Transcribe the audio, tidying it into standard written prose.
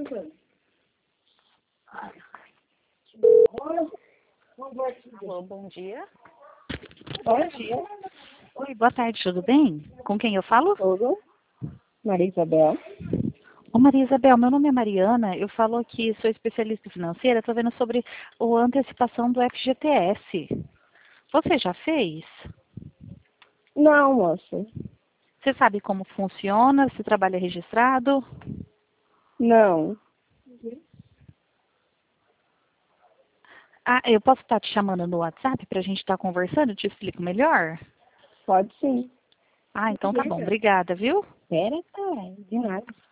Alô, bom dia. Bom dia. Oi, boa tarde, tudo bem? Com quem eu falo? Tudo? Maria Isabel. Ô, Maria Isabel, meu nome é Mariana, eu falo aqui, sou especialista financeira, estou vendo sobre a antecipação do FGTS. Você já fez? Não, moça. Você sabe como funciona? Se trabalha registrado? Não. Ah, eu posso estar te chamando no WhatsApp para a gente estar conversando? Eu te explico melhor? Pode sim. Ah, então tá bom. Obrigada, viu? Pera, cara. De nada.